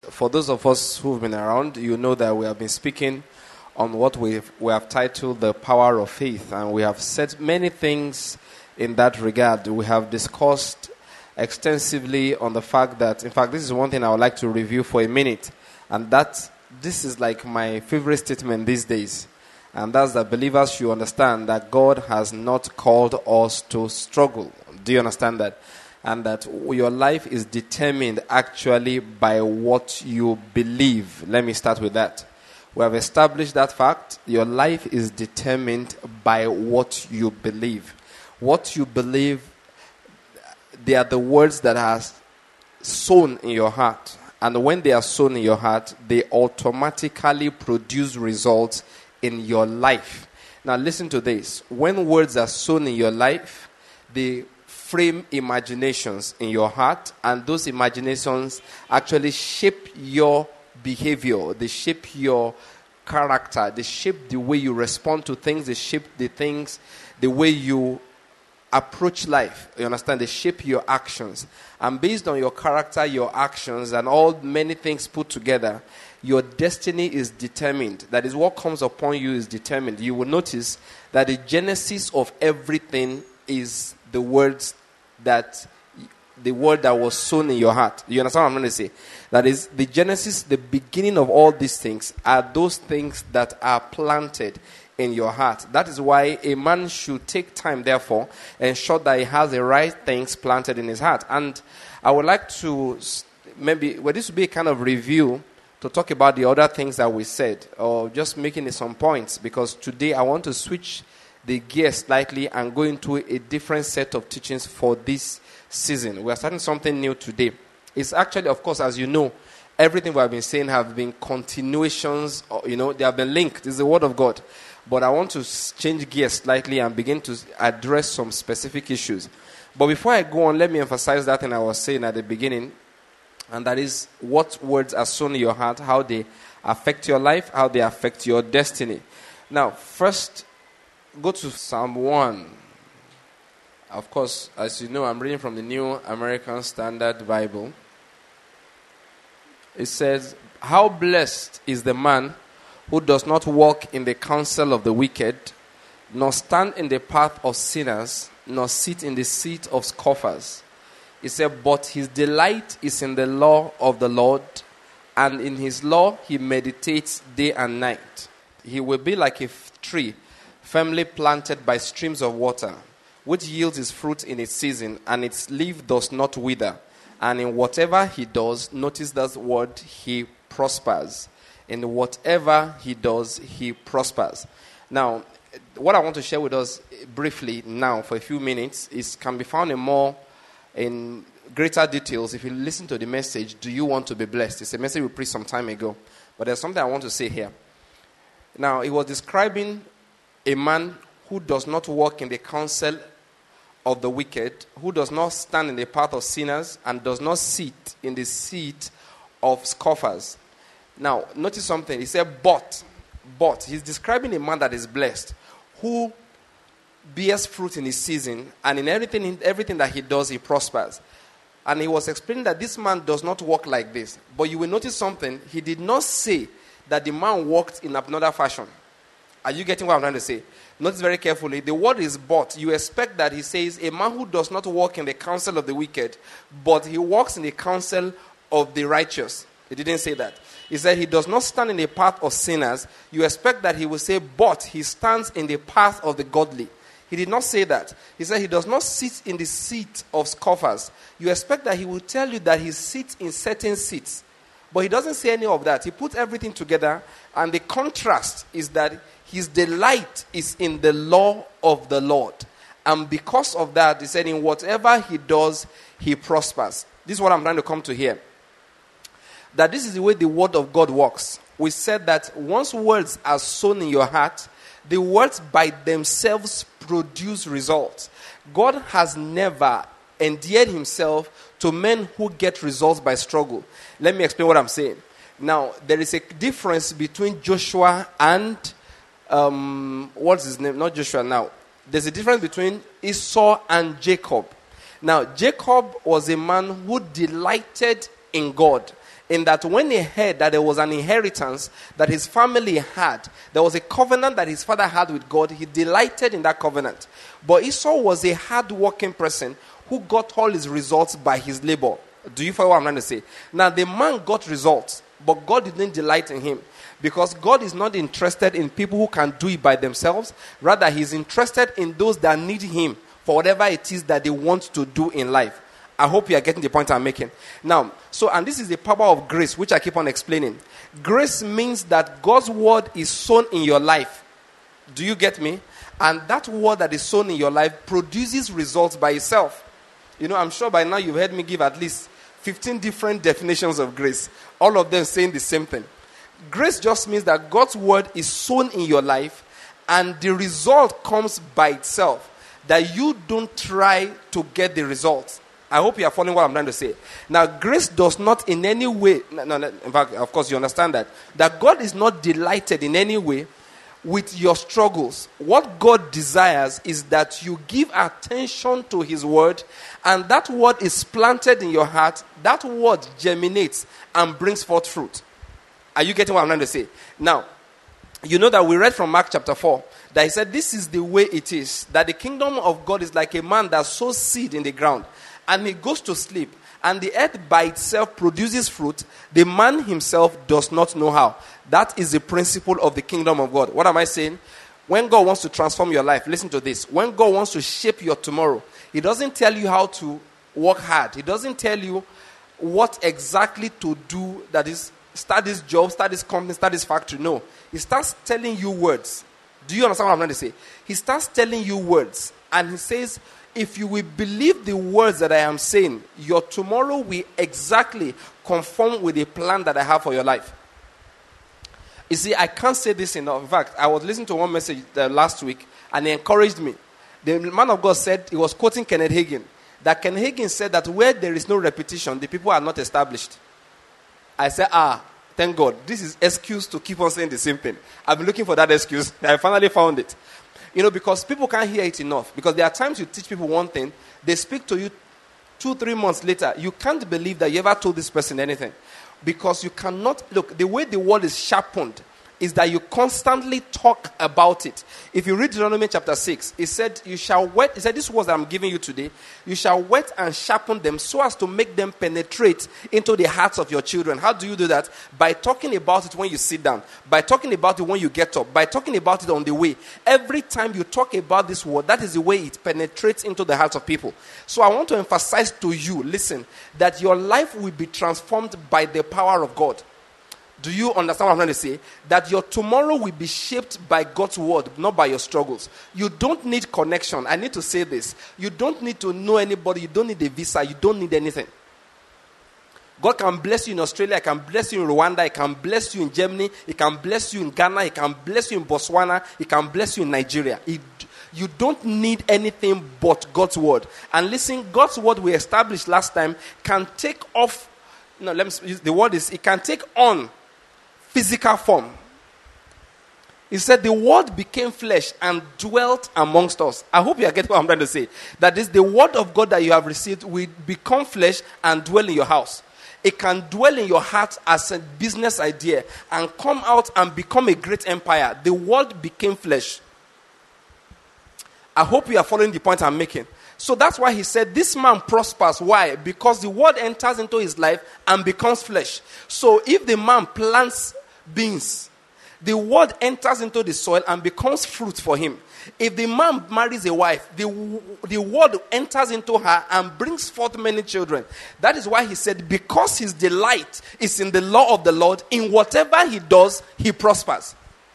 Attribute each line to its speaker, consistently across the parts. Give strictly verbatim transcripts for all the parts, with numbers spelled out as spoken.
Speaker 1: for those of us who've been around, you know that we have been speaking on what we've, we have titled The Power of Faith, and we have said many things in that regard. We have discussed extensively on the fact that, in fact, this is one thing I would like to review for a minute, and that this is like my favorite statement these days, and that's that believers should understand that God has not called us to struggle. Do you understand that? And that your life is determined actually by what you believe. Let me start with that. We have established that fact. Your life is determined by what you believe. What you believe, they are the words that are sown in your heart. And when they are sown in your heart, they automatically produce results in your life. Now listen to this. When words are sown in your life, they frame imaginations in your heart, and those imaginations actually shape your behavior. They shape your character. They shape the way you respond to things. They shape the things, the way you approach life. You understand? They shape your actions. And based on your character, your actions, and all many things put together, your destiny is determined. That is, what comes upon you is determined. You will notice that the genesis of everything is the words that the word that was sown in your heart. You understand what I'm going to say? That is, the genesis, the beginning of all these things are those things that are planted in your heart. That is why a man should take time, therefore, ensure that he has the right things planted in his heart. And I would like to maybe, well, this would be a kind of review to talk about the other things that we said, or just making some points, because today I want to switch the gear slightly and go into a different set of teachings for this season. We are starting something new today. It's actually, of course, as you know, everything we have been saying have been continuations, or, you know, they have been linked. It's the word of God. But I want to change gears slightly and begin to address some specific issues. But before I go on, let me emphasize that thing I was saying at the beginning, and that is what words are sown in your heart, how they affect your life, how they affect your destiny. Now, first, go to Psalm one. Of course, as you know, I'm reading from the New American Standard Bible. It says, "How blessed is the man who does not walk in the counsel of the wicked, nor stand in the path of sinners, nor sit in the seat of scoffers." It said, "But his delight is in the law of the Lord, and in his law he meditates day and night. He will be like a f- tree firmly planted by streams of water, which yields its fruit in its season, and its leaf does not wither. And in whatever he does," notice that word, "he prospers." In whatever he does, he prospers. Now, what I want to share with us briefly now for a few minutes is can be found in more, in greater details if you listen to the message, "Do you want to be blessed?" It's a message we preached some time ago. But there's something I want to say here. Now, it was describing a man who does not walk in the counsel of the wicked, who does not stand in the path of sinners, and does not sit in the seat of scoffers. Now, notice something. He said, but, but. He's describing a man that is blessed, who bears fruit in his season, and in everything, in everything that he does, he prospers. And he was explaining that this man does not walk like this. But you will notice something. He did not say that the man walked in another fashion. Are you getting what I'm trying to say? Notice very carefully. The word is but. You expect that he says, a man who does not walk in the counsel of the wicked, but he walks in the counsel of the righteous. He didn't say that. He said he does not stand in the path of sinners. You expect that he will say, but he stands in the path of the godly. He did not say that. He said he does not sit in the seat of scoffers. You expect that he will tell you that he sits in certain seats. But he doesn't say any of that. He puts everything together, and the contrast is that his delight is in the law of the Lord. And because of that, he said in whatever he does, he prospers. This is what I'm trying to come to here. That this is the way the word of God works. We said that once words are sown in your heart, the words by themselves produce results. God has never endeared himself to men who get results by struggle. Let me explain what I'm saying. Now, there is a difference between Joshua and, um, what's his name? Not Joshua now. There's a difference between Esau and Jacob. Now, Jacob was a man who delighted in God. in that when he heard that there was an inheritance that his family had, there was a covenant that his father had with God, he delighted in that covenant. But Esau was a hard-working person who got all his results by his labor. Do you follow what I'm trying to say? Now, the man got results, but God didn't delight in him. Because God is not interested in people who can do it by themselves. Rather, he's interested in those that need him for whatever it is that they want to do in life. I hope you are getting the point I'm making. Now, so, and this is the power of grace, which I keep on explaining. Grace means that God's word is sown in your life. Do you get me? And that word that is sown in your life produces results by itself. You know, I'm sure by now you've heard me give at least fifteen different definitions of grace. All of them saying the same thing. Grace just means that God's word is sown in your life and the result comes by itself. That you don't try to get the results. I hope you are following what I'm trying to say. Now, grace does not in any way, no, no, in fact, of course you understand that, that God is not delighted in any way with your struggles. What God desires is that you give attention to his word, and that word is planted in your heart, that word germinates and brings forth fruit. Are you getting what I'm trying to say? Now, you know that we read from Mark chapter four, that he said this is the way it is, that the kingdom of God is like a man that sows seed in the ground, and he goes to sleep, and the earth by itself produces fruit. The man himself does not know how. That is the principle of the kingdom of God. What am I saying? When God wants to transform your life, listen to this. When God wants to shape your tomorrow, he doesn't tell you how to work hard. He doesn't tell you what exactly to do, that is, start this job, start this company, start this factory. No. He starts telling you words. Do you understand what I'm trying to say? He starts telling you words. And he says, if you will believe the words that I am saying, your tomorrow will exactly conform with the plan that I have for your life. You see, I can't say this enough. In fact, I was listening to one message uh, last week, and he encouraged me. The man of God said, he was quoting Kenneth Hagin, that Kenneth Hagin said that where there is no repetition, the people are not established. I said, ah, thank God. This is excuse to keep on saying the same thing. I've been looking for that excuse. I finally found it. You know, because people can't hear it enough. Because there are times you teach people one thing, they speak to you two, three months later. You can't believe that you ever told this person anything. Because you cannot, look, the way the word is sharpened is that you constantly talk about it. If you read Deuteronomy chapter six, it said, you shall wet, it said, this was that I'm giving you today, you shall wet and sharpen them so as to make them penetrate into the hearts of your children. How do you do that? By talking about it when you sit down, by talking about it when you get up, by talking about it on the way. Every time you talk about this word, that is the way it penetrates into the hearts of people. So I want to emphasize to you, listen, that your life will be transformed by the power of God. Do you understand what I'm trying to say? That your tomorrow will be shaped by God's word, not by your struggles. You don't need connection. I need to say this. You don't need to know anybody. You don't need a visa. You don't need anything. God can bless you in Australia. He can bless you in Rwanda. He can bless you in Germany. He can bless you in Ghana. He can bless you in Botswana. He can bless you in Nigeria. He, you don't need anything but God's word. And listen, God's word we established last time can take off. No, let me use the word is, it can take on physical form. He said the word became flesh and dwelt amongst us. I hope you are getting what I'm trying to say. That is, the word of God that you have received will become flesh and dwell in your house. It can dwell in your heart as a business idea and come out and become a great empire. The word became flesh. I hope you are following the point I'm making. So that's why he said this man prospers. Why? Because the word enters into his life and becomes flesh. So if the man plants beans, the word enters into the soil and becomes fruit for him. If the man marries a wife, the, the word enters into her and brings forth many children. That is why he said, because his delight is in the law of the Lord, in whatever he does, he prospers.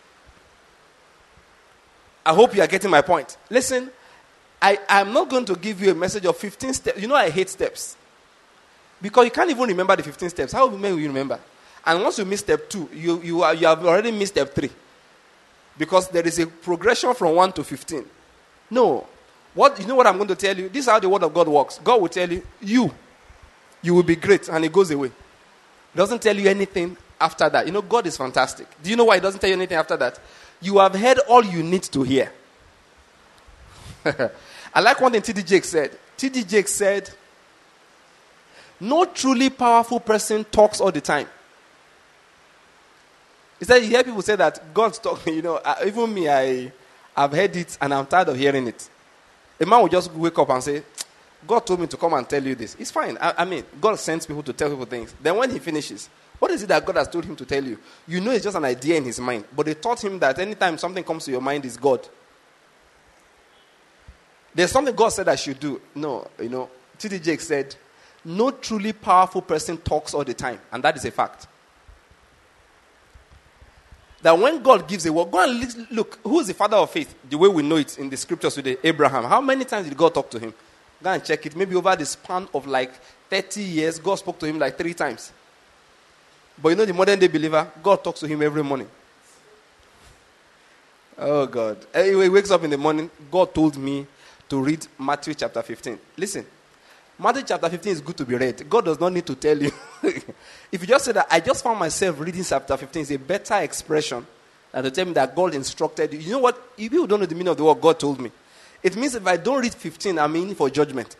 Speaker 1: I hope you are getting my point. Listen, I am not going to give you a message of fifteen steps. You know I hate steps. Because you can't even remember the fifteen steps. How will you remember? And once you miss step two, you, you, are, you have already missed step three. Because there is a progression from one to fifteen. No. What, you know what I'm going to tell you? This is how the word of God works. God will tell you, you, you will be great. And it goes away. It doesn't tell you anything after that. You know, God is fantastic. Do you know why it doesn't tell you anything after that? You have heard all you need to hear. I like one thing T D Jakes said. T D Jakes said, No truly powerful person talks all the time. He said, you hear people say that God's talking, you know, uh, even me, I, I've heard it and I'm tired of hearing it. A man will just wake up and say, God told me to come and tell you this. It's fine. I, I mean, God sends people to tell people things. Then when he finishes, what is it that God has told him to tell you? You know it's just an idea in his mind. But they taught him that anytime something comes to your mind is God. There's something God said I should do. No, you know, T D Jakes said, no truly powerful person talks all the time. And that is a fact. That when God gives a word, go and look, who is the father of faith? The way we know it in the scriptures today, Abraham. How many times did God talk to him? Go and check it. Maybe over the span of like thirty years, God spoke to him like three times. But you know the modern day believer, God talks to him every morning. Oh God. Anyway, he wakes up in the morning, God told me to read Matthew chapter fifteen. Listen, Matthew chapter fifteen is good to be read. God does not need to tell you. If you just say that, I just found myself reading chapter fifteen, it's a better expression than to tell me that God instructed you. You know what? If you don't know the meaning of the word God told me, it means if I don't read fifteen, I'm in for judgment.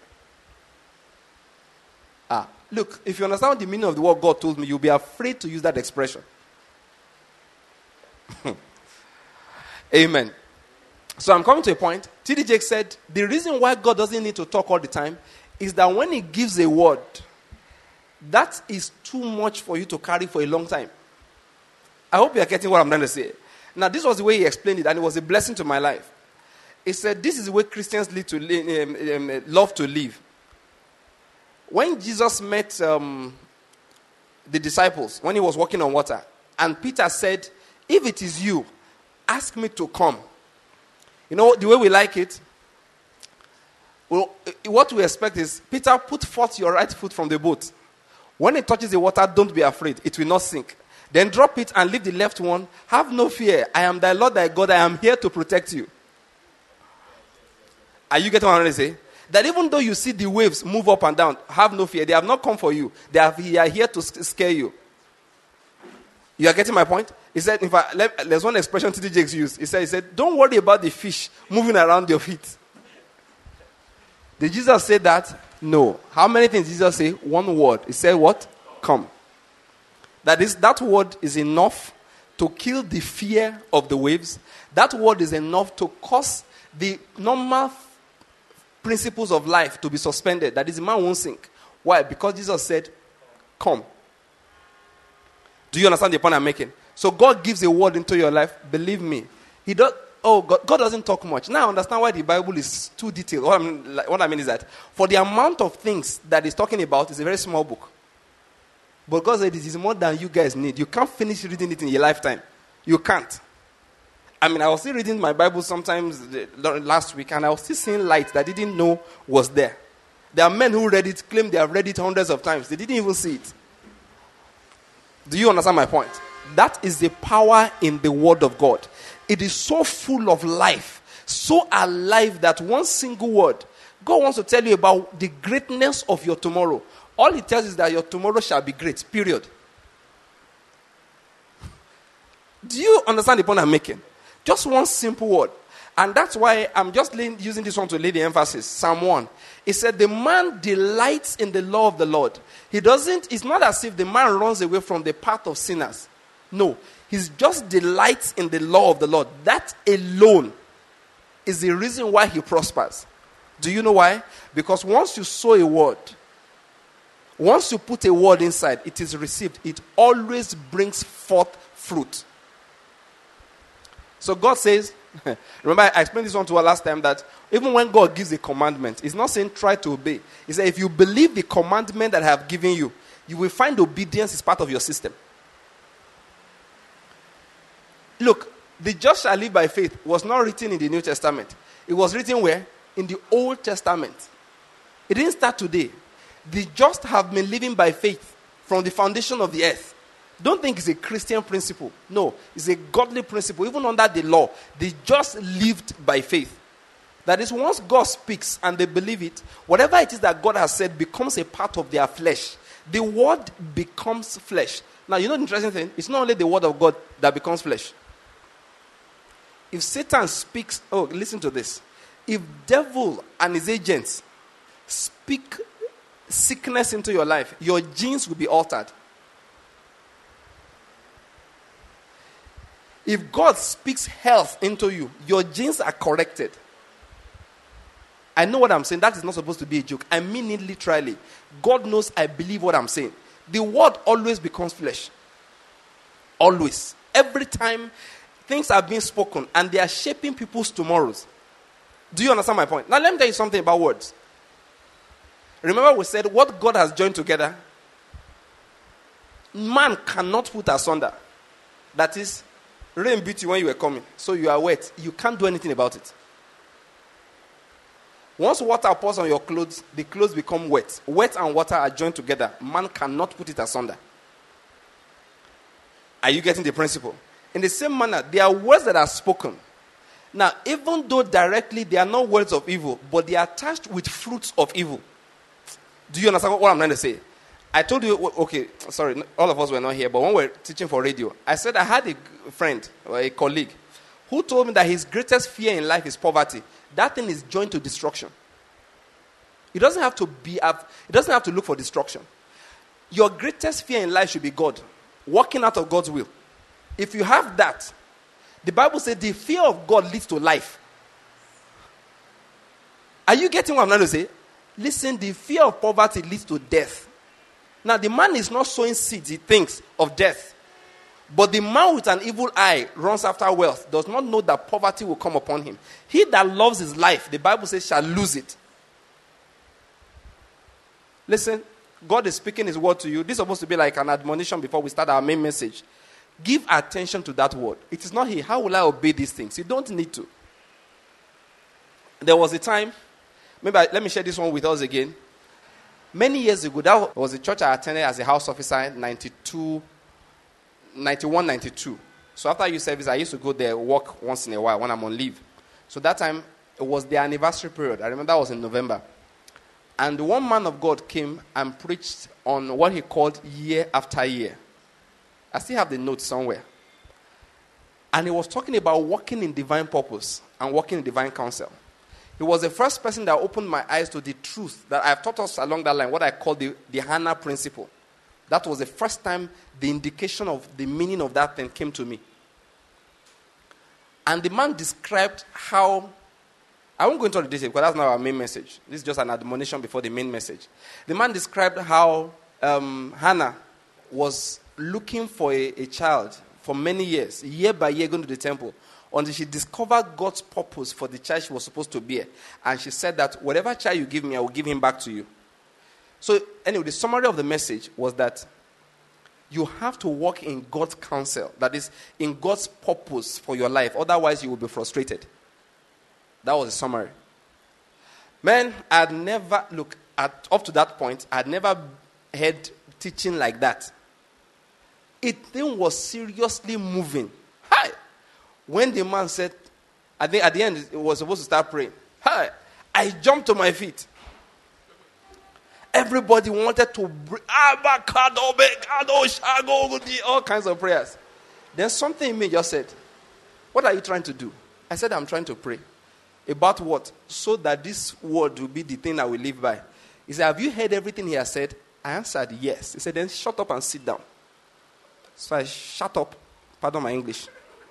Speaker 1: Ah, look, if you understand the meaning of the word God told me, you'll be afraid to use that expression. Amen. So I'm coming to a point. T D Jakes said, the reason why God doesn't need to talk all the time is that when he gives a word, that is too much for you to carry for a long time. I hope you are getting what I'm trying to say. Now, this was the way he explained it, and it was a blessing to my life. He said, this is the way Christians live to live, um, um, love to live. When Jesus met um, the disciples, when he was walking on water, and Peter said, if it is you, ask me to come. You know, the way we like it, well, what we expect is, Peter, put forth your right foot from the boat. When it touches the water, don't be afraid. It will not sink. Then drop it and leave the left one. Have no fear. I am thy Lord, thy God. I am here to protect you. Are you getting what I'm trying to say? That even though you see the waves move up and down, have no fear. They have not come for you. They are, they are here to scare you. You are getting my point? He said, in fact, let, there's one expression T D Jakes used. He said, he said, don't worry about the fish moving around your feet. Did Jesus say that? No. How many things did Jesus say? One word. He said what? Come. That is, that word is enough to kill the fear of the waves. That word is enough to cause the normal principles of life to be suspended. That is, the man won't sink. Why? Because Jesus said, come. Do you understand the point I'm making? So God gives a word into your life. Believe me. He does. Oh, God, God doesn't talk much. Now I understand why the Bible is too detailed. What I mean, what I mean is that for the amount of things that he's talking about, it's a very small book. But God said it is more than you guys need. You can't finish reading it in your lifetime. You can't. I mean, I was still reading my Bible sometimes last week, and I was still seeing light that I didn't know was there. There are men who read it, claim they have read it hundreds of times. They didn't even see it. Do you understand my point? That is the power in the Word of God. It is so full of life, so alive that one single word, God wants to tell you about the greatness of your tomorrow. All he tells is that your tomorrow shall be great, period. Do you understand the point I'm making? Just one simple word. And that's why I'm just laying, using this one to lay the emphasis. Psalm one. It said, the man delights in the law of the Lord. He doesn't, it's not as if the man runs away from the path of sinners. No. He just delights in the law of the Lord. That alone is the reason why he prospers. Do you know why? Because once you sow a word, once you put a word inside, it is received. It always brings forth fruit. So God says, remember I explained this one to her last time, that even when God gives a commandment, He's not saying try to obey. He said if you believe the commandment that I have given you, you will find obedience is part of your system. Look, the just shall live by faith was not written in the New Testament. It was written where? In the Old Testament. It didn't start today. The just have been living by faith from the foundation of the earth. Don't think it's a Christian principle. No, it's a godly principle. Even under the law, they just lived by faith. That is, once God speaks and they believe it, whatever it is that God has said becomes a part of their flesh. The word becomes flesh. Now, you know the interesting thing? It's not only the word of God that becomes flesh. If Satan speaks, oh, listen to this. If devil and his agents speak sickness into your life, your genes will be altered. If God speaks health into you, your genes are corrected. I know what I'm saying. That is not supposed to be a joke. I mean it literally. God knows I believe what I'm saying. The word always becomes flesh. Always. Every time things are being spoken and they are shaping people's tomorrows. Do you understand my point? Now let me tell you something about words. Remember we said what God has joined together, man cannot put asunder. That is, rain beat you when you were coming, so you are wet. You can't do anything about it. Once water pours on your clothes, the clothes become wet. Wet and water are joined together. Man cannot put it asunder. Are you getting the principle? In the same manner, there are words that are spoken. Now, even though directly they are not words of evil, but they are attached with fruits of evil. Do you understand what I'm trying to say? I told you, okay, sorry, all of us were not here, but when we were teaching for radio, I said I had a friend or a colleague who told me that his greatest fear in life is poverty. That thing is joined to destruction. It doesn't have to be, it doesn't have to look for destruction. Your greatest fear in life should be God, walking out of God's will. If you have that, the Bible says the fear of God leads to life. Are you getting what I'm trying to say? Listen, the fear of poverty leads to death. Now, the man is not sowing seeds, he thinks of death. But the man with an evil eye runs after wealth, does not know that poverty will come upon him. He that loves his life, the Bible says, shall lose it. Listen, God is speaking his word to you. This is supposed to be like an admonition before we start our main message. Give attention to that word. It is not here. How will I obey these things? You don't need to. There was a time, maybe I, let me share this one with us again. Many years ago, that was a church I attended as a house officer in ninety-two, ninety-one, ninety-two. So after youth service, I used to go there, work once in a while when I'm on leave. So that time, it was the anniversary period. I remember that was in November. And one man of God came and preached on what he called year after year. I still have the notes somewhere. And he was talking about walking in divine purpose and walking in divine counsel. He was the first person that opened my eyes to the truth that I've taught us along that line, what I call the, the Hannah principle. That was the first time the indication of the meaning of that thing came to me. And the man described how, I won't go into the details because that's not our main message. This is just an admonition before the main message. The man described how um, Hannah was looking for a, a child for many years, year by year going to the temple, until she discovered God's purpose for the child she was supposed to bear. And she said that whatever child you give me, I will give him back to you. So anyway, the summary of the message was that you have to walk in God's counsel, that is, in God's purpose for your life. Otherwise, you will be frustrated. That was the summary. Man, I had never, look, at, up to that point, I had never heard teaching like that. It thing was seriously moving. Hi! When the man said, I think at the end, it was supposed to start praying. Hi! I jumped to my feet. Everybody wanted to bring all kinds of prayers. Then something in me just said, what are you trying to do? I said, I'm trying to pray. About what? So that this word will be the thing I will live by. He said, have you heard everything he has said? I answered, yes. He said, then shut up and sit down. So I shut up. Pardon my English.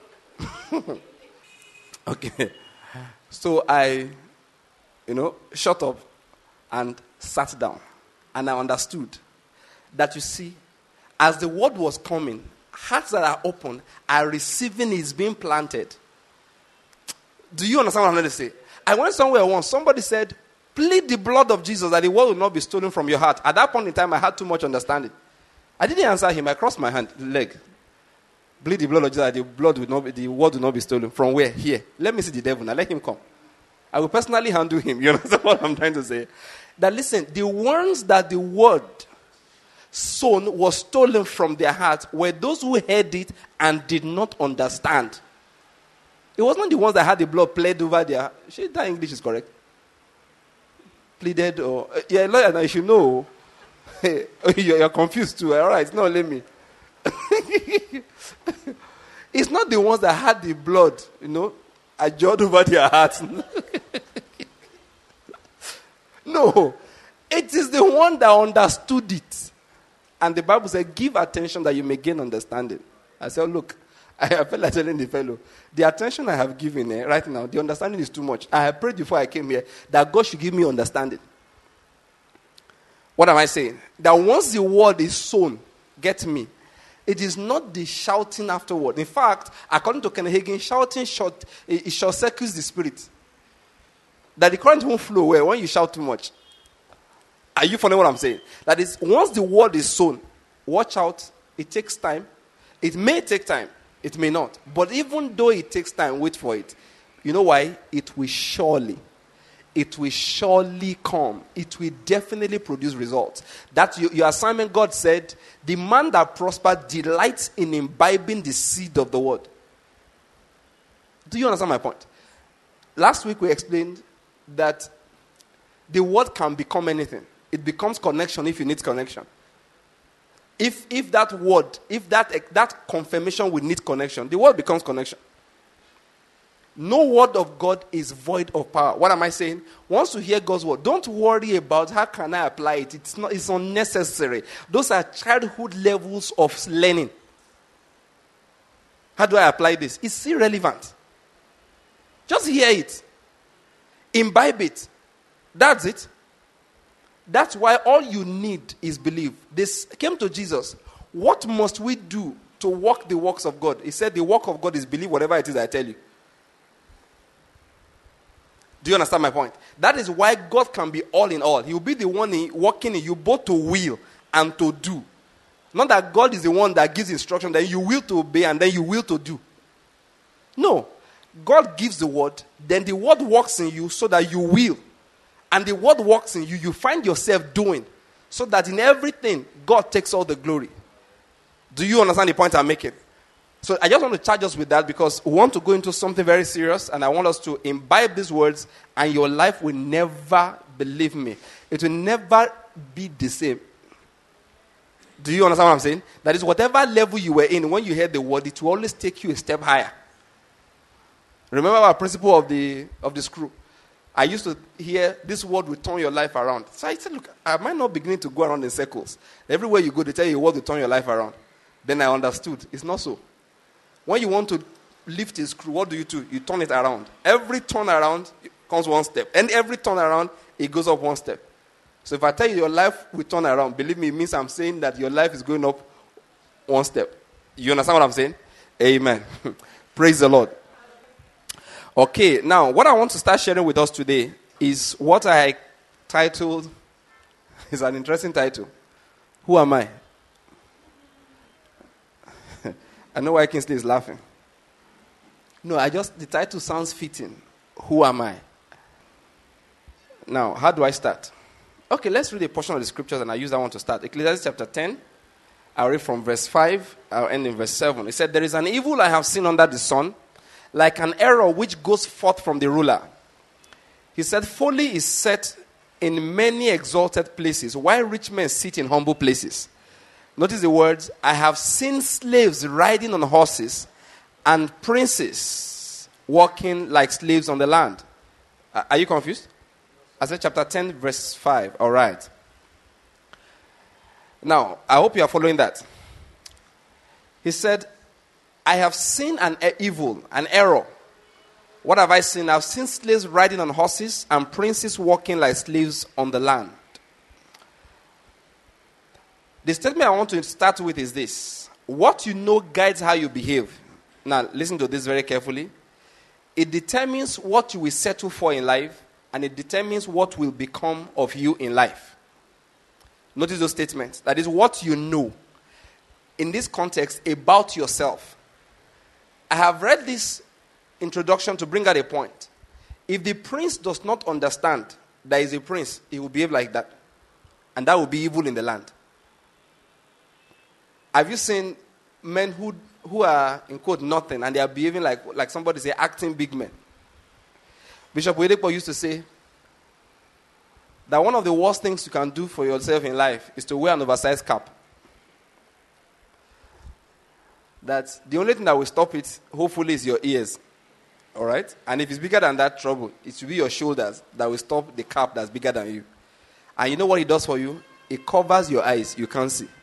Speaker 1: Okay. So I, you know, shut up and sat down. And I understood that, you see, as the word was coming, hearts that are open are receiving is being planted. Do you understand what I'm going to say? I went somewhere once. Somebody said, plead the blood of Jesus that the word will not be stolen from your heart. At that point in time, I had too much understanding. I didn't answer him. I crossed my hand, leg. Bleed the blood of Jesus that the blood will not be, the word will not be stolen. From where? Here. Let me see the devil now. Let him come. I will personally handle him. You understand what I'm trying to say? That listen, the ones that the word sown was stolen from their hearts were those who heard it and did not understand. It wasn't the ones that had the blood played over their. That English is correct. Pleaded or uh, yeah, lawyer now you should know. You're confused too. All right, no, let me. It's not the ones that had the blood, you know, adjured over their hearts. No. It is the one that understood it. And the Bible said, give attention that you may gain understanding. I said, look, I felt like telling the fellow, the attention I have given eh, right now, the understanding is too much. I have prayed before I came here that God should give me understanding. What am I saying? That once the word is sown, get me, it is not the shouting afterward. In fact, according to Kenneth Hagin, shouting short, it, it short circuits the spirit. That the current won't flow well when you shout too much. Are you following what I'm saying? That is, once the word is sown, watch out, it takes time. It may take time. It may not. But even though it takes time, wait for it. You know why? It will surely, it will surely come. It will definitely produce results. That's your, your assignment. God said, the man that prospers delights in imbibing the seed of the word. Do you understand my point? Last week we explained that the word can become anything. It becomes connection if you need connection. If if that word, if that that confirmation will need connection, the word becomes connection. No word of God is void of power. What am I saying? Once you hear God's word, don't worry about how can I apply it. It's not. It's unnecessary. Those are childhood levels of learning. How do I apply this? It's irrelevant. Just hear it. Imbibe it. That's it. That's why all you need is belief. This came to Jesus. What must we do to walk the works of God? He said the work of God is believe whatever it is I tell you. Do you understand my point? That is why God can be all in all. He will be the one in, working in you both to will and to do. Not that God is the one that gives instruction, then you will to obey and then you will to do. No. God gives the word, then the word works in you so that you will. And the word works in you, you find yourself doing. So that in everything, God takes all the glory. Do you understand the point I'm making? So I just want to charge us with that because we want to go into something very serious. And I want us to imbibe these words. And your life will never, believe me, it will never be the same. Do you understand what I'm saying? That is, whatever level you were in, when you heard the word, it will always take you a step higher. Remember our principle of the of the screw. I used to hear this word will turn your life around. So I said, look, I might not beginning to go around in circles. Everywhere you go, they tell you a word will turn your life around. Then I understood. It's not so. When you want to lift a screw, what do you do? You turn it around. Every turn around comes one step. And every turn around, it goes up one step. So if I tell you your life will turn around, believe me, it means I'm saying that your life is going up one step. You understand what I'm saying? Amen. Praise the Lord. Okay, now what I want to start sharing with us today is what I titled, is an interesting title. Who am I? I know why Kingsley is laughing. No, I just, the title sounds fitting. Who am I? Now, how do I start? Okay, let's read a portion of the scriptures and I use that one to start. Ecclesiastes chapter ten. I'll read from verse five. I'll end in verse seven. It said, there is an evil I have seen under the sun, like an error which goes forth from the ruler. He said, folly is set in many exalted places, while rich men sit in humble places. Notice the words, I have seen slaves riding on horses and princes walking like slaves on the land. Are you confused? I said chapter ten, verse five. All right. Now, I hope you are following that. He said, I have seen an evil, an error. What have I seen? I've seen slaves riding on horses and princes walking like slaves on the land. The statement I want to start with is this. What you know guides how you behave. Now, listen to this very carefully. It determines what you will settle for in life, and it determines what will become of you in life. Notice those statements. That is what you know, in this context, about yourself. I have read this introduction to bring out a point. If the prince does not understand that he is a prince, he will behave like that. And that will be evil in the land. Have you seen men who who are, in quote, nothing, and they are behaving like, like somebody say, acting big men? Bishop Oyedepo used to say that one of the worst things you can do for yourself in life is to wear an oversized cap. That the only thing that will stop it, hopefully, is your ears. All right? And if it's bigger than that, trouble. It will be your shoulders that will stop the cap that's bigger than you. And you know what it does for you? It covers your eyes. You can't see.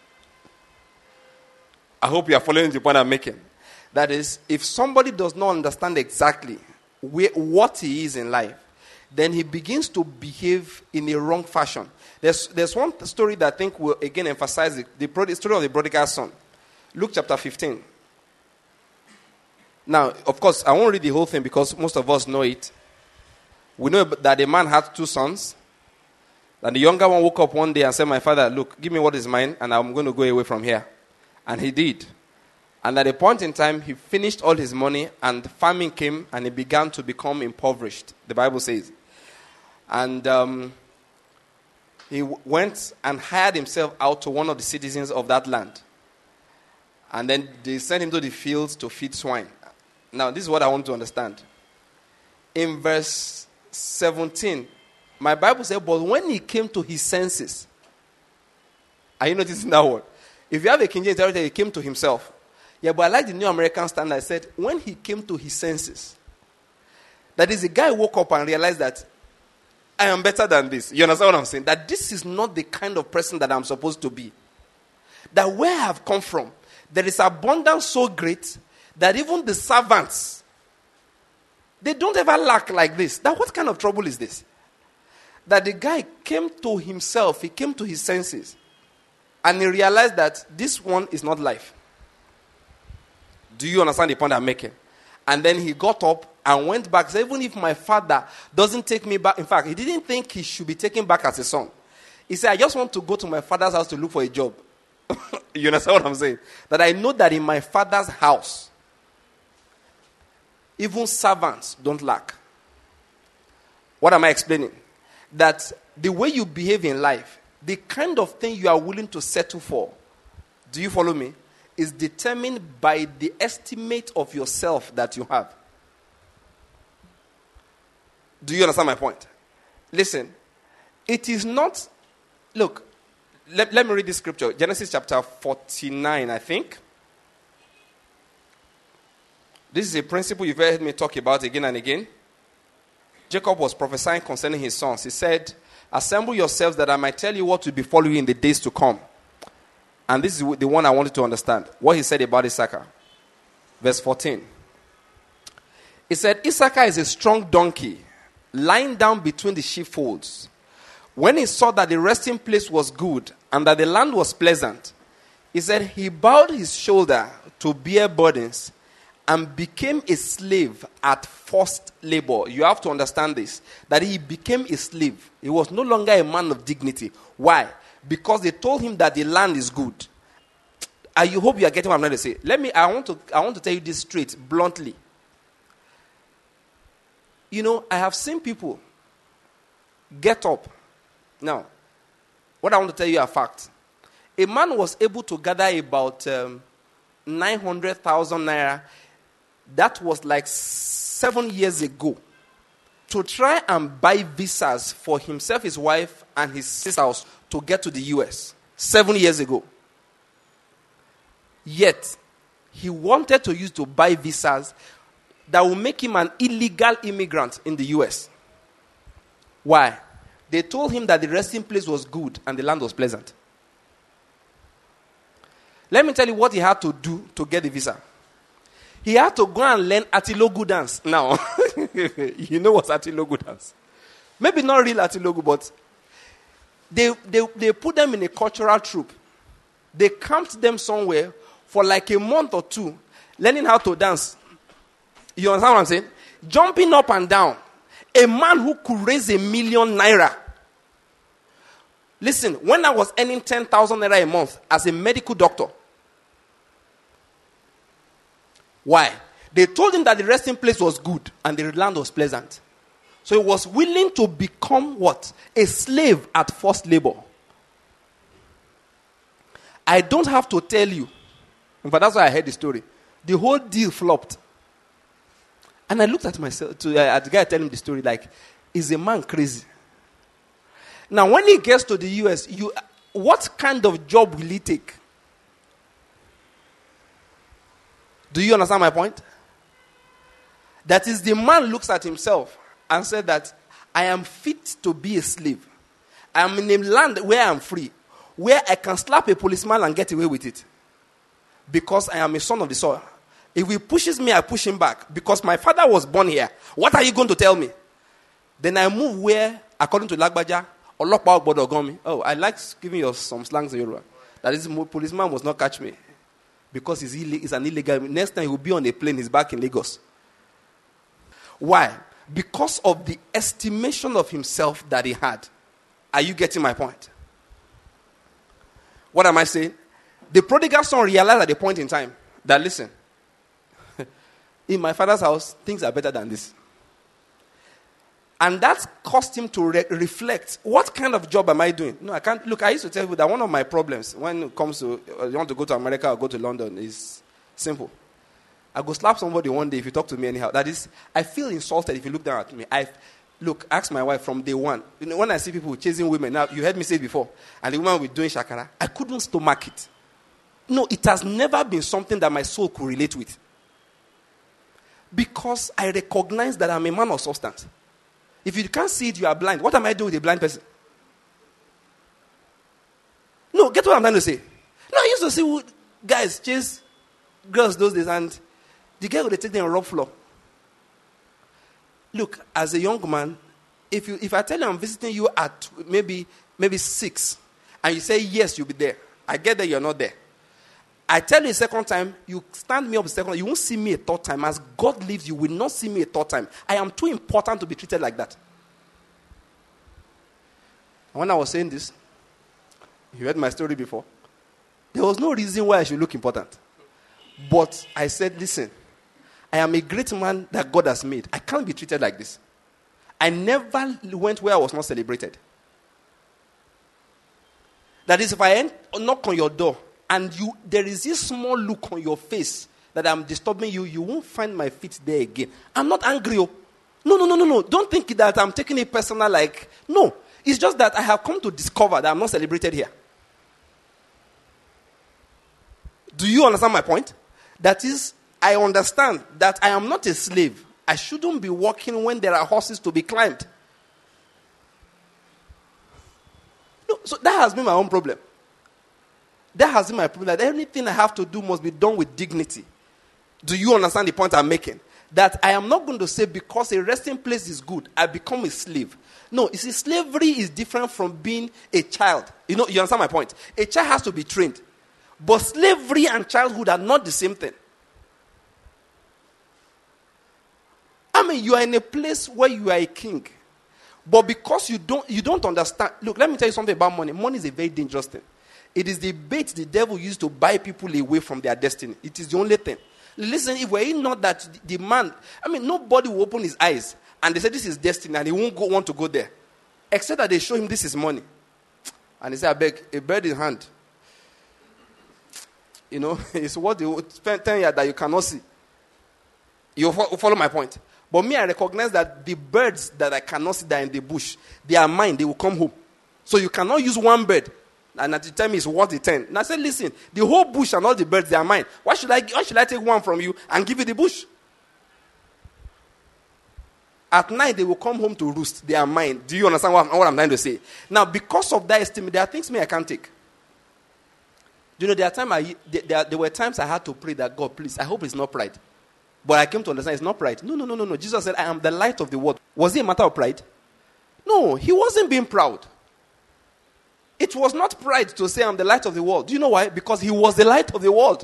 Speaker 1: I hope you are following the point I'm making. That is, if somebody does not understand exactly where, what he is in life, then he begins to behave in a wrong fashion. There's, there's one story that I think will again emphasize it, the, the story of the prodigal son. Luke chapter fifteen. Now, of course, I won't read the whole thing because most of us know it. We know that a man had two sons. And the younger one woke up one day and said, my father, look, give me what is mine and I'm going to go away from here. And he did. And at a point in time, he finished all his money and famine came and he began to become impoverished, the Bible says. And um, he w- went and hired himself out to one of the citizens of that land. And then they sent him to the fields to feed swine. Now, this is what I want to understand. In verse seventeen, my Bible says, but when he came to his senses, are you noticing that word? If you have a King James, he came to himself. Yeah, but I like the New American Standard. I said, when he came to his senses, that is, the guy woke up and realized that I am better than this. You understand what I'm saying? That this is not the kind of person that I'm supposed to be. That where I have come from, there is abundance so great that even the servants, they don't ever lack like this. That what kind of trouble is this? That the guy came to himself, he came to his senses, and he realized that this one is not life. Do you understand the point I'm making? And then he got up and went back. So even if my father doesn't take me back, in fact, he didn't think he should be taken back as a son. He said, I just want to go to my father's house to look for a job. You understand what I'm saying? That I know that in my father's house, even servants don't lack. What am I explaining? That the way you behave in life, the kind of thing you are willing to settle for, do you follow me, is determined by the estimate of yourself that you have. Do you understand my point? Listen, it is not, look, let, let me read this scripture. Genesis chapter forty-nine, I think. This is a principle you've heard me talk about again and again. Jacob was prophesying concerning his sons. He said, assemble yourselves that I might tell you what will befall you in the days to come. And this is the one I wanted to understand. What he said about Issachar. Verse fourteen. He said, Issachar is a strong donkey, lying down between the sheepfolds. When he saw that the resting place was good and that the land was pleasant, he said he bowed his shoulder to bear burdens and became a slave at forced labor. You have to understand this, that he became a slave. He was no longer a man of dignity. Why? Because they told him that the land is good. I hope you are getting what I'm trying to say. Let me, I want to, I want to tell you this straight, bluntly. You know, I have seen people get up. Now, what I want to tell you are facts. A man was able to gather about um, nine hundred thousand naira. That was like seven years ago. To try and buy visas for himself, his wife, and his sisters to get to the U S. Seven years ago. Yet, he wanted to use to buy visas that will make him an illegal immigrant in the U S. Why? They told him that the resting place was good and the land was pleasant. Let me tell you what he had to do to get the visa. He had to go and learn Atilogu dance. Now, you know what's Atilogu dance? Maybe not real Atilogu, but they, they, they put them in a cultural troupe. They camped them somewhere for like a month or two, learning how to dance. You understand what I'm saying? Jumping up and down. A man who could raise a million naira. Listen, when I was earning ten thousand naira a month as a medical doctor. Why? They told him that the resting place was good and the land was pleasant. So he was willing to become what? A slave at forced labor. I don't have to tell you. In fact, that's why I heard the story. The whole deal flopped. And I looked at myself, to, uh, at the guy telling me the story, like, is a man crazy? Now, when he gets to the U S, you, what kind of job will he take? Do you understand my point? That is, the man looks at himself and said that I am fit to be a slave. I'm in a land where I'm free, where I can slap a policeman and get away with it. Because I am a son of the soil. If he pushes me, I push him back. Because my father was born here. What are you going to tell me? Then I move where, according to Lagbaja, Olokpa Ogbodo Gomi. Oh, I like giving you some slangs in Yoruba. That is, policeman must not catch me. Because he's, Ill- he's an illegal. Next time he will be on a plane, he's back in Lagos. Why? Because of the estimation of himself that he had. Are you getting my point? What am I saying? The prodigal son realized at a point in time that, listen, in my father's house, things are better than this. And that caused him to re- reflect, what kind of job am I doing? No, I can't. Look, I used to tell you that one of my problems when it comes to, uh, you want to go to America or go to London is simple. I go slap somebody one day if you talk to me anyhow. That is, I feel insulted if you look down at me. I Look, ask my wife from day one. You know, when I see people chasing women, now you heard me say it before, and the woman was doing shakara, I couldn't stomach it. No, it has never been something that my soul could relate with. Because I recognize that I'm a man of substance. If you can't see it, you are blind. What am I doing with a blind person? No, get what I'm trying to say. No, I used to see guys chase girls those days, and the girl would take them on rough floor. Look, as a young man, if you if I tell you I'm visiting you at maybe maybe six, and you say yes, you'll be there. I get that you're not there. I tell you a second time, you stand me up a second, you won't see me a third time. As God lives, you will not see me a third time. I am too important to be treated like that. When I was saying this, you heard my story before. There was no reason why I should look important. But I said, listen, I am a great man that God has made. I can't be treated like this. I never went where I was not celebrated. That is, if I end, knock on your door and you there is this small look on your face that I'm disturbing you, you won't find my feet there again. I'm not angry. Oh. No, no, no, no, no. Don't think that I'm taking it personal like, no. It's just that I have come to discover that I'm not celebrated here. Do you understand my point? That is, I understand that I am not a slave. I shouldn't be walking when there are horses to be climbed. No, so that has been my own problem. That has been my problem. That anything I have to do must be done with dignity. Do you understand the point I'm making? That I am not going to say because a resting place is good, I become a slave. No, you see, slavery is different from being a child. You know, you understand my point? A child has to be trained. But slavery and childhood are not the same thing. I mean, you are in a place where you are a king. But because you don't you don't understand. Look, let me tell you something about money. Money is a very dangerous thing. It is the bait the devil used to buy people away from their destiny. It is the only thing. Listen, if we're not that the man, I mean, nobody will open his eyes and they say this is destiny and he won't go, want to go there. Except that they show him this is money. And he say, I beg, a bird in hand. You know, it's what they would spend ten years that you cannot see. You follow my point? But me, I recognize that the birds that I cannot see that are in the bush, they are mine, they will come home. So you cannot use one bird. And at the time it's worth the ten. And I said, listen, the whole bush and all the birds, they are mine. Why should I, why should I take one from you and give you the bush? At night, they will come home to roost. They are mine. Do you understand what I'm, what I'm trying to say? Now, because of that estimate, there are things me I can't take. Do you know, there, are time I, there, there were times I had to pray that, God, please, I hope it's not pride. But I came to understand it's not pride. No, no, no, no, no. Jesus said, I am the light of the world. Was it a matter of pride? No, he wasn't being proud. It was not pride to say I'm the light of the world. Do you know why? Because he was the light of the world.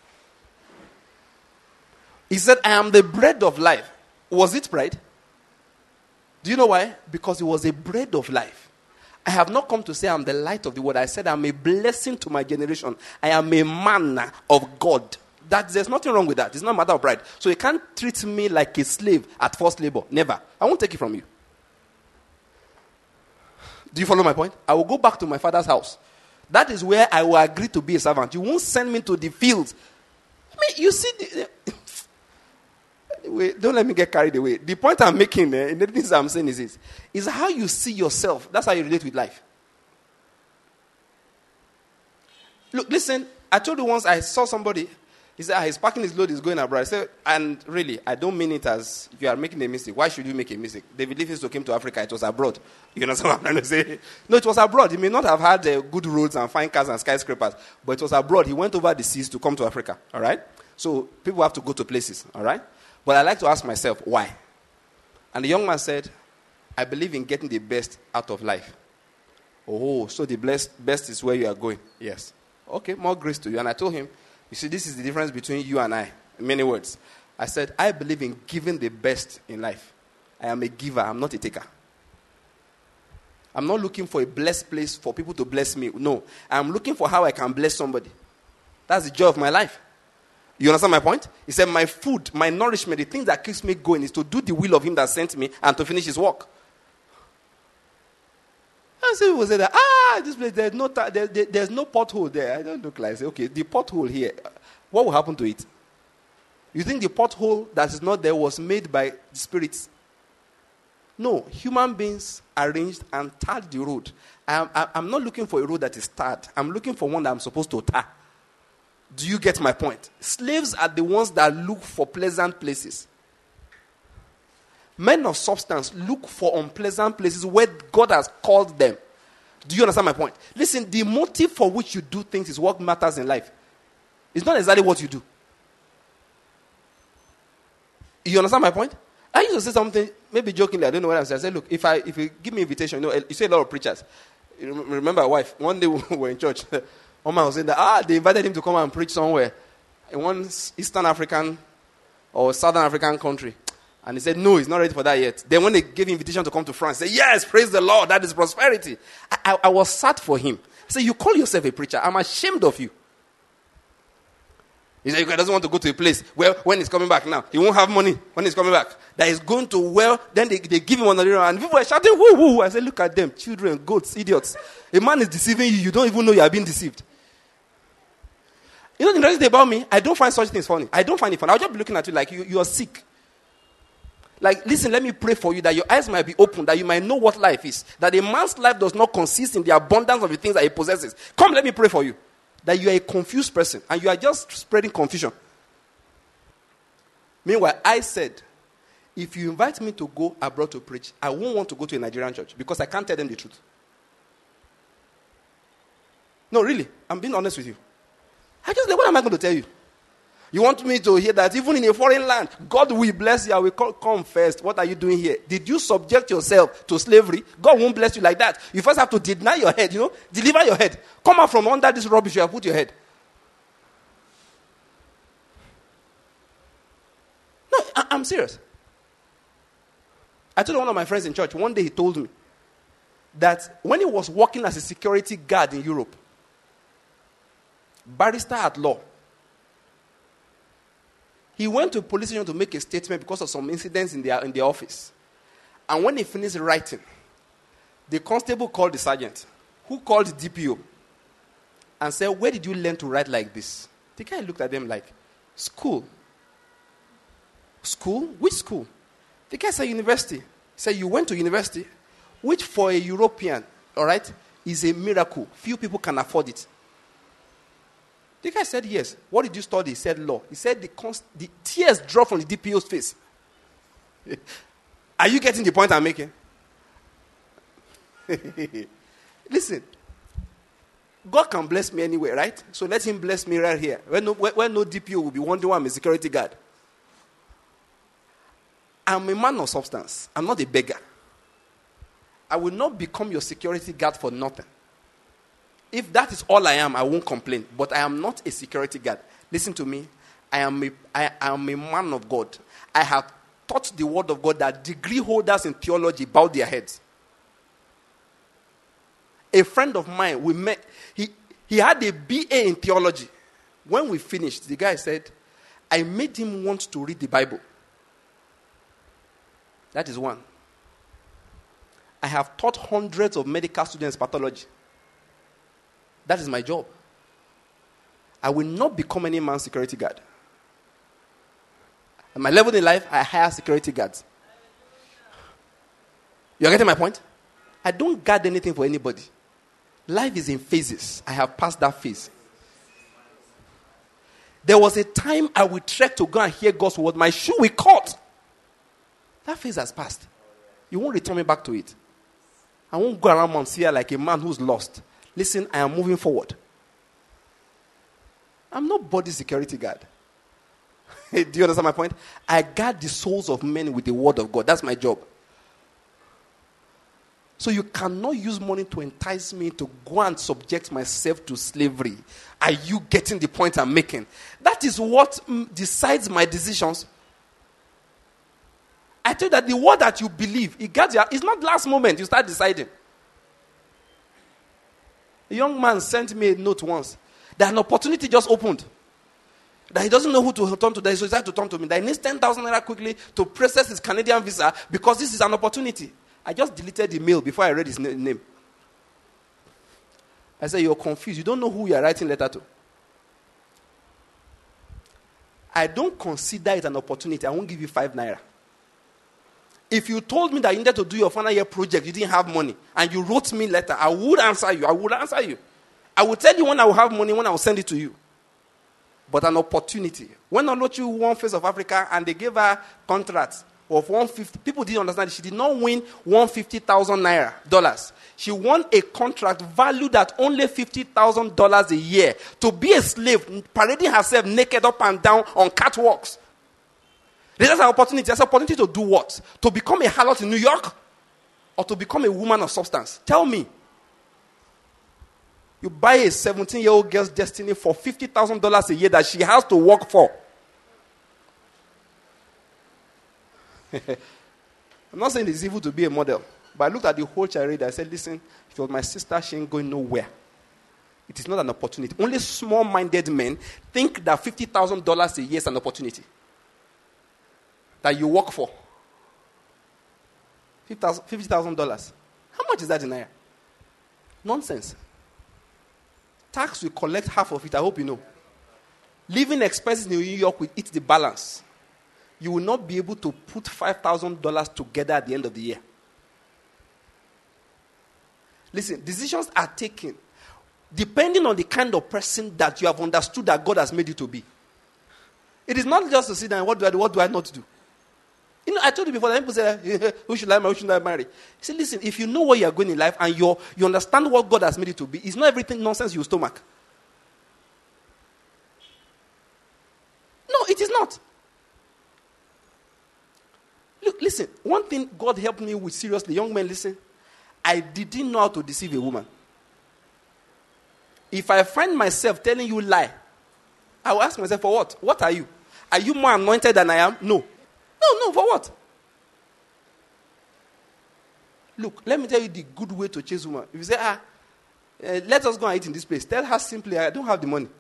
Speaker 1: He said, I am the bread of life. Was it pride? Do you know why? Because it was a bread of life. I have not come to say I'm the light of the world. I said I'm a blessing to my generation. I am a man of God. That there's nothing wrong with that. It's not a matter of pride. So you can't treat me like a slave at forced labor. Never. I won't take it from you. Do you follow my point? I will go back to my father's house. That is where I will agree to be a servant. You won't send me to the fields. I mean, you see, the, anyway, don't let me get carried away. The point I'm making, eh, and the things I'm saying is this, is how you see yourself. That's how you relate with life. Look, listen, I told you once I saw somebody, He said, ah, he's packing his load, he's going abroad. I said, and really, I don't mean it as you are making a mistake. Why should you make a mistake? David Livingstone came to Africa, it was abroad. You know what I'm trying to say? No, it was abroad. He may not have had uh, good roads and fine cars and skyscrapers, but it was abroad. He went over the seas to come to Africa, all right? So people have to go to places, all right? But I like to ask myself, why? And the young man said, I believe in getting the best out of life. Oh, so the best, best is where you are going. Yes. Okay, more grace to you. And I told him, you see, this is the difference between you and I. In many words, I said, I believe in giving the best in life. I am a giver. I'm not a taker. I'm not looking for a blessed place for people to bless me. No. I'm looking for how I can bless somebody. That's the joy of my life. You understand my point? He said, my food, my nourishment, the thing that keeps me going is to do the will of him that sent me and to finish his work. And so people say that, ah, this place, there's no, ta- there, there, there's no pothole there. I don't look like, I say, okay, the pothole here, what will happen to it? You think the pothole that is not there was made by the spirits? No, human beings arranged and tarred the road. I'm, I'm not looking for a road that is tarred. I'm looking for one that I'm supposed to tar. Do you get my point? Slaves are the ones that look for pleasant places. Men of substance look for unpleasant places where God has called them. Do you understand my point? Listen, the motive for which you do things is what matters in life. It's not exactly what you do. You understand my point? I used to say something, maybe jokingly, I don't know what I'm saying. I said, look, if I if you give me invitation, you know, you say a lot of preachers. You remember my wife, one day we were in church. One man was saying that, ah, they invited him to come and preach somewhere in one Eastern African or Southern African country. And he said, no, he's not ready for that yet. Then when they gave him invitation to come to France, he said, yes, praise the Lord, that is prosperity. I, I, I was sad for him. I said, you call yourself a preacher. I'm ashamed of you. He said, he doesn't want to go to a place where when he's coming back now, he won't have money when he's coming back. That he's going to, well, then they, they give him another round. And people are shouting, woo, woo. I said, look at them, children, goats, idiots. A man is deceiving you. You don't even know you are being deceived. You know the interesting thing about me? I don't find such things funny. I don't find it funny. I'll just be looking at you like you, you are sick. Like, listen, let me pray for you that your eyes might be open, that you might know what life is. That a man's life does not consist in the abundance of the things that he possesses. Come, let me pray for you. That you are a confused person and you are just spreading confusion. Meanwhile, I said, if you invite me to go abroad to preach, I won't want to go to a Nigerian church because I can't tell them the truth. No, really, I'm being honest with you. I just like, what am I going to tell you? You want me to hear that even in a foreign land, God will bless you. I will come first. What are you doing here? Did you subject yourself to slavery? God won't bless you like that. You first have to deny your head, you know, deliver your head. Come out from under this rubbish you have put your head. No, I- I'm serious. I told one of my friends in church, one day he told me that when he was working as a security guard in Europe, barrister at law, he went to a police station to make a statement because of some incidents in their, in their office. And when he finished writing, the constable called the sergeant, who called the D P O, and said, where did you learn to write like this? The guy looked at them like, school. School? Which school? The guy said, university. He said, you went to university, which for a European, all right, is a miracle. Few people can afford it. The guy said, yes. What did you study? He said, law. He said, the, const- the tears dropped from the D P O's face. Are you getting the point I'm making? Listen, God can bless me anywhere, right? So let him bless me right here. When no, when no D P O will be wondering why I'm a security guard. I'm a man of substance. I'm not a beggar. I will not become your security guard for nothing. If that is all I am, I won't complain. But I am not a security guard. Listen to me. I am a, I am a man of God. I have taught the word of God that degree holders in theology bow their heads. A friend of mine, we met, he, he had a B A in theology. When we finished, the guy said, I made him want to read the Bible. That is one. I have taught hundreds of medical students pathology. That is my job. I will not become any man's security guard. At my level in life, I hire security guards. You're getting my point? I don't guard anything for anybody. Life is in phases. I have passed that phase. There was a time I would trek to go and hear God's word. My shoe will cut. That phase has passed. You won't return me back to it. I won't go around Mount Seir like a man who's lost. Listen, I am moving forward. I'm not body security guard. Do you understand my point? I guard the souls of men with the word of God. That's my job. So you cannot use money to entice me to go and subject myself to slavery. Are you getting the point I'm making? That is what mm, decides my decisions. I tell you that the word that you believe, it gets you. It's not last moment you start deciding. A young man sent me a note once that an opportunity just opened. That he doesn't know who to turn to. That he decided to turn to me. That he needs ten thousand naira quickly to process his Canadian visa because this is an opportunity. I just deleted the mail before I read his na- name. I said, you're confused. You don't know who you're writing letter to. I don't consider it an opportunity. I won't give you five naira. If you told me that you needed to do your final year project, you didn't have money, and you wrote me letter, I would answer you. I would answer you. I will tell you when I will have money, when I will send it to you. But an opportunity. When I wrote you One Face of Africa, and they gave her contracts of one hundred fifty, people didn't understand. She did not win one hundred fifty thousand naira dollars. She won a contract valued at only fifty thousand dollars a year to be a slave, parading herself naked up and down on catwalks. There's an opportunity. There's an opportunity to do what? To become a harlot in New York? Or to become a woman of substance? Tell me. You buy a seventeen-year-old girl's destiny for fifty thousand dollars a year that she has to work for. I'm not saying it's evil to be a model. But I looked at the whole charade. I said, listen, if you're my sister, she ain't going nowhere. It is not an opportunity. Only small-minded men think that fifty thousand dollars a year is an opportunity that you work for. fifty thousand dollars. How much is that in Naira? Nonsense. Tax will collect half of it, I hope you know. Living expenses in New York will eat the balance. You will not be able to put five thousand dollars together at the end of the year. Listen, decisions are taken depending on the kind of person that you have understood that God has made you to be. It is not just to sit down, what do I do, what do I not do? You know, I told you before, that people say, who should I marry, who should I marry? He said, listen, if you know where you are going in life and you you understand what God has made you to be, it's not everything nonsense you stomach. No, it is not. Look, listen, one thing God helped me with seriously, young men, listen, I didn't know how to deceive a woman. If I find myself telling you lie, I will ask myself, for what? What are you? Are you more anointed than I am? No. No, no, for what? Look, let me tell you the good way to chase woman. If you say, ah, uh, let us go and eat in this place, tell her simply, I don't have the money.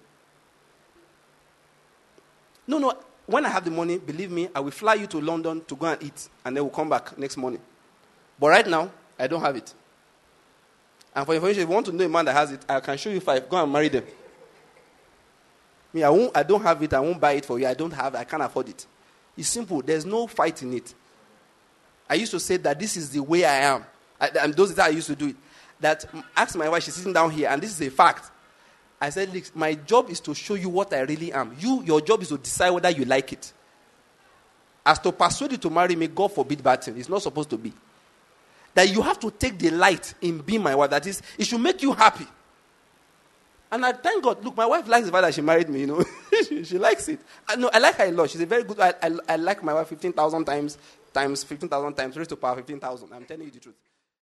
Speaker 1: No, no, when I have the money, believe me, I will fly you to London to go and eat, and then we'll come back next morning. But right now, I don't have it. And for information, if you want to know a man that has it, I can show you five. Go and marry them. Me, I won't, I don't have it, I won't buy it for you. I don't have it, I can't afford it. It's simple. There's no fight in it. I used to say that this is the way I am. I, and those that I used to do it. That ask my wife, she's sitting down here, and this is a fact. I said, look, my job is to show you what I really am. You, your job is to decide whether you like it. As to persuade you to marry me, God forbid bad thing. It's not supposed to be. That you have to take delight in being my wife. That is, it should make you happy. And I thank God. Look, my wife likes the fact that she married me, you know. she, she likes it. I, no, I like her a lot. She's a very good... I, I, I like my wife fifteen thousand times, times fifteen thousand times, raised to power fifteen thousand. I'm telling you the truth.